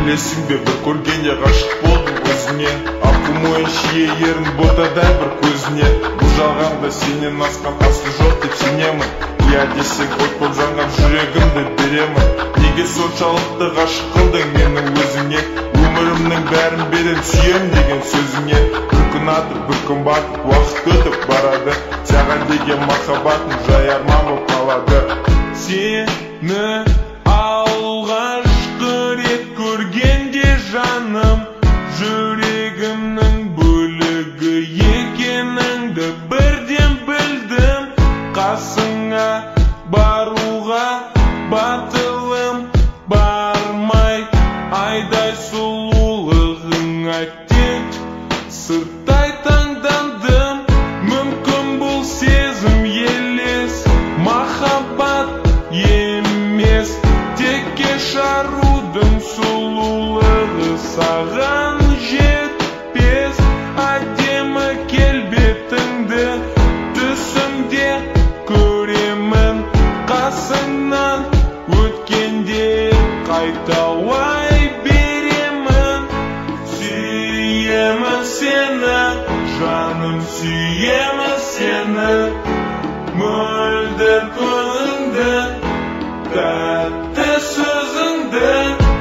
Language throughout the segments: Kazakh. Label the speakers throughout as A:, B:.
A: Білесің бе, бір көргенде ғашық болдым өзіңе. Аққу мойын шие ерін ботадай бір көзіне. Бұл жалғанда сенен асқан асыл жоқ деп сенемін. Я десең от боп жанған жүрегімді беремін. Неге соншалықты ғашық қылдың менің өзіңе? Өмірімнің бәрін берем сүйем деген сөзіңе. Бір күн атып, бір күн батып, уақыт өтіп барады. Саған деген махаббатым жай арман болып қалады.
B: Сені алғашқы рет көргенде жаным, жүрегімнің бөлігі екеніңді бірден білдім. Қасыңа баруға батылым бармай, айдай сұлулығыңа тек сырттай таңдандым. Мүмкін бұл сезім елес, махаббат емес, текке шарудың сұлулығы саған жетпес. Әдемі келбетіңді түсімде көремін, қасыңнан өткенде қайталай беремін. Сүйемін сені, жаным, сүйемін сені, мөлдір көңіліңді, тәтті сөзіңді.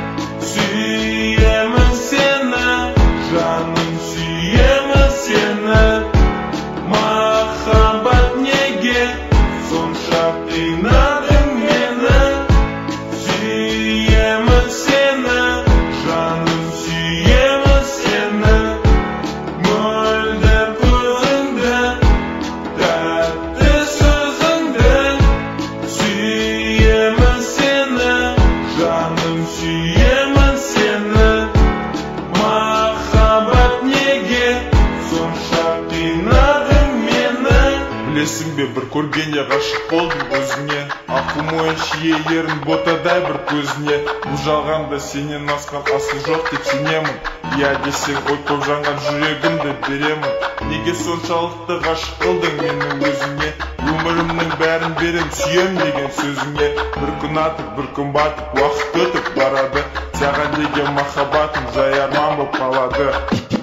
B: Сүйемін сені, жаным, сүйемін сені, махаббат неге сонша қинадың мені? Сүйемін сені, жаным, сүйемін сені, мөлдір көңіліңді, тәтті сөзіңді. Сүйемін сені, жаным, сүйемін сені, махаббат неге сонша қинадың мені?
A: Білесің бе, бір көргенде ғашық болдым өзіңе. Аққу мойын шие ерін ботадай бір көзіне. Бұл жалғанда сенен асқан асыл жоқ деп сенемін. Я десең от боп жанған жүрегімді беремін. Неге соншалықты ғашық қылдың менің өзіңе? Өмірімнің бәрін берем сүйем деген сөзіңе. Бір күн атып, бір күн батып, уақыт өтіп барады. Саған деген махаббатым жай арман болып қалады.